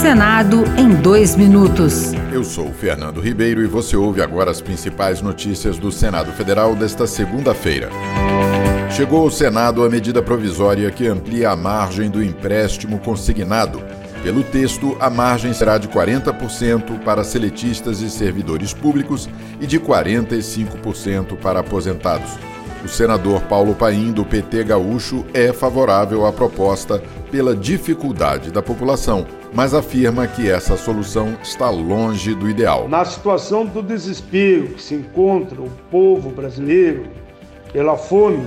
Senado em 2 minutos. Eu sou o Fernando Ribeiro e você ouve agora as principais notícias do Senado Federal desta segunda-feira. Chegou ao Senado a medida provisória que amplia a margem do empréstimo consignado. Pelo texto, a margem será de 40% para seletistas e servidores públicos e de 45% para aposentados. O senador Paulo Paim, do PT gaúcho, é favorável à proposta pela dificuldade da população, mas afirma que essa solução está longe do ideal. Na situação do desespero que se encontra o povo brasileiro, pela fome,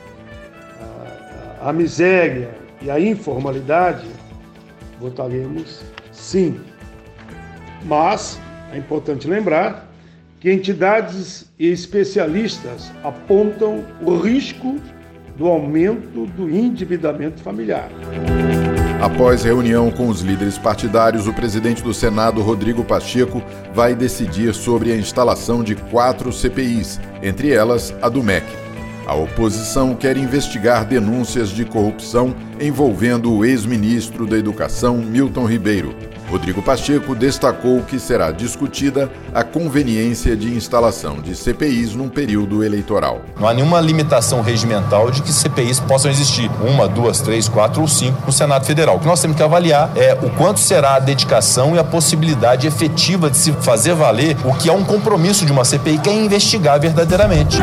a miséria e a informalidade, votaremos sim. Mas é importante lembrar que entidades e especialistas apontam o risco do aumento do endividamento familiar. Após reunião com os líderes partidários, o presidente do Senado, Rodrigo Pacheco, vai decidir sobre a instalação de 4 CPIs, entre elas a do MEC. A oposição quer investigar denúncias de corrupção envolvendo o ex-ministro da Educação, Milton Ribeiro. Rodrigo Pacheco destacou que será discutida a conveniência de instalação de CPIs num período eleitoral. Não há nenhuma limitação regimental de que CPIs possam existir, 1, 2, 3, 4 ou 5 no Senado Federal. O que nós temos que avaliar é o quanto será a dedicação e a possibilidade efetiva de se fazer valer o que é um compromisso de uma CPI, que é investigar verdadeiramente.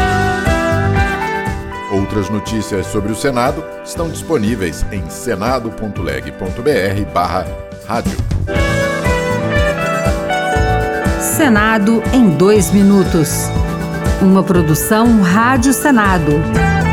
Outras notícias sobre o Senado estão disponíveis em senado.leg.br/rádio. Senado em 2 minutos. Uma produção Rádio Senado.